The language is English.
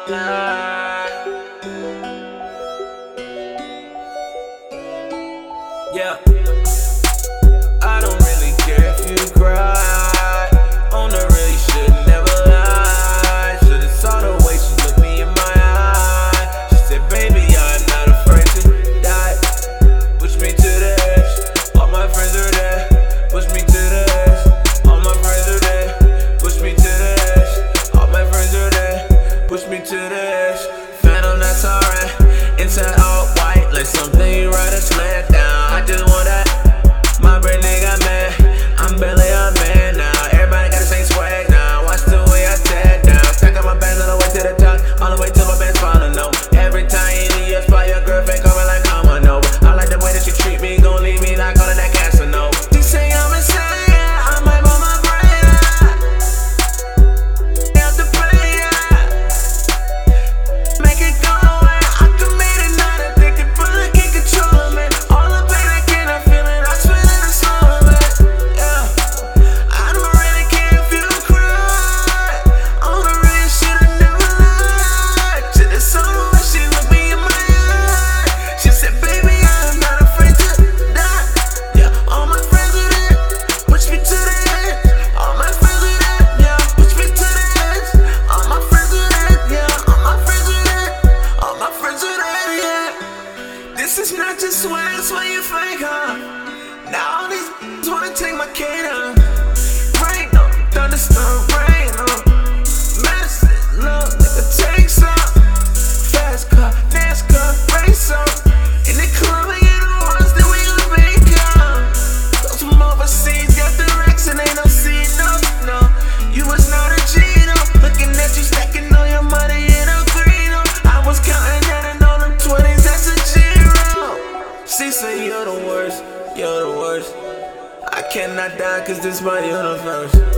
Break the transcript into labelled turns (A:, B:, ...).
A: Yeah, I don't really care if you cry. On the real, you should never lie. Should've saw the way she looked me in my eye. She said, baby, I'm not afraid to die. Push me to the edge, all my friends are there. Push me to the edge, all my friends are there. Push me to the edge, all my friends are there. Push me to the edge. Phantom, that's alright. Inside all white, like something you ride a sled down. I just want that. My brain nigga mad. I'm barely a man now. Everybody got the same swag now. Watch the way I tear down. Stack up my bands all the way to the top, all the way till my band's falling over. Every time you leave your spot, your girlfriend coming like I'm a Nova. I like the way that you treat me, gon' leave me like all of that Casanova. You say I'm insane, yeah, I might blow my brain out. Have to pay, yeah. Make it go away. I commit it, not addicted, but I can't control it, man. All the pain I cannot feel it, I swear that it's all of it. Yeah, I don't really care if you cry. On the real shit, I never lied. Shit is so much, she looked me in my eye. She said, baby, I'm not afraid to die. Yeah, all my friends are there. Push me to the edge. All my friends are there. Yeah, push me to the edge. All my friends are there. Yeah, all my friends are there. All my friends are there. Yeah. This is not just swag, it's what you fake, huh? Now all these wanna take my cane, huh? Rain on, thunderstorm, rain on. Medicine, love, nigga, take some. Fast car, NASCAR, race on. In the club, we get the ones that we gon' make up. Those from overseas got the racks and ain't no C, no. You was not a G, no. Looking at you stacking all your money in a green, no. I was counting that and all them 20s, that's a zero. She say you're the worst, you're the worst. I cannot die cause this my universe.